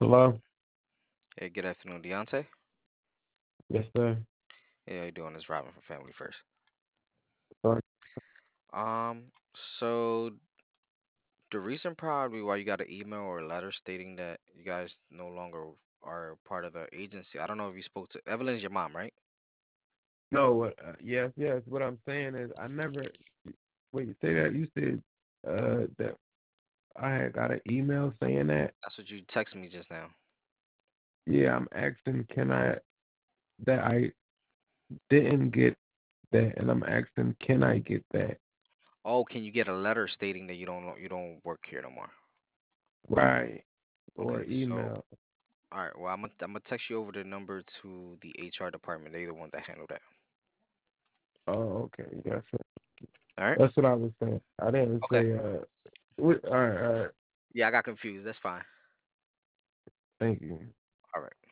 Hello? Hey, good afternoon, Deontay. Yes, sir. Hey, how you doing? It's Robin from Family First. Sorry. So the reason probably why you got an email or a letter stating that you guys no longer are part of the agency. I don't know if you spoke to Evelyn's your mom, right? No, yes, yes. What I'm saying is, I never. Wait, say that. You said that I had got an email saying that. That's what you texted me just now. Yeah, I'm asking, can I, that I didn't get that, and I'm asking, can I get that? Oh, can you get a letter stating that you don't work here no more? Right. Or Okay, so email. all right. Well, I'm gonna text you over the number to the HR department. They the one that handle that. Oh, okay. Yes, sir. All right. That's what I was saying. I didn't Okay. say, all right, all right. Yeah, I got confused. That's fine. Thank you. All right.